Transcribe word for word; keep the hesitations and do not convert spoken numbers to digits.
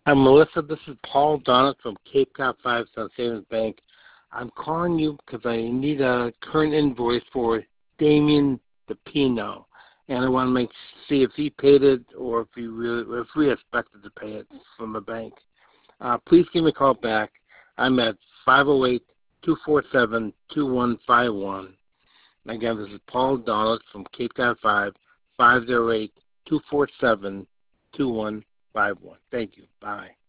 Hi, Melissa. This is Paul Donald from Cape Cod Five South Savings Bank. I'm calling you because I need a current invoice for Damien DePino, and I want to make see if he paid it or if he really, if we expected to pay it from the bank. Uh, please give me a call back. I'm at five oh eight, two four seven, two one five one. Again, this is Paul Donald from Cape Cod Five, five oh eight, two four seven, two one five one. Thank you. Bye.